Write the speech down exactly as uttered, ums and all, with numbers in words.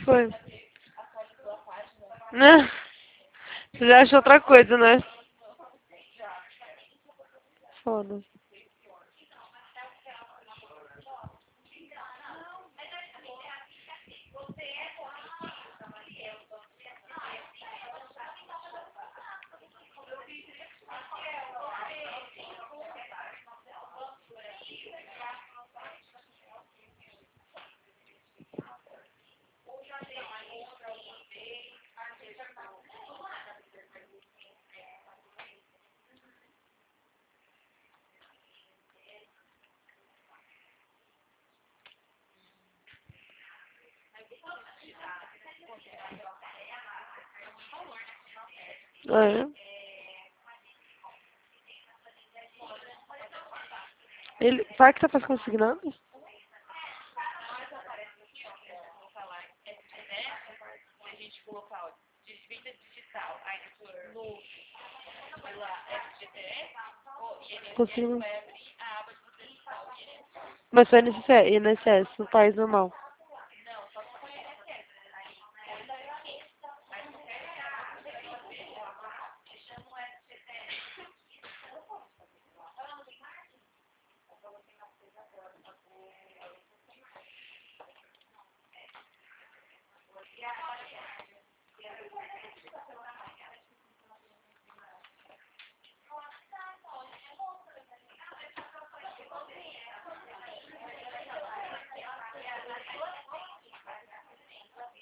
foi? Né? Você já achou outra coisa, né? Foda. É. Ele... Fala que tá fazendo consignado? Consigo. Mas só I N S S, I N S S, no país normal.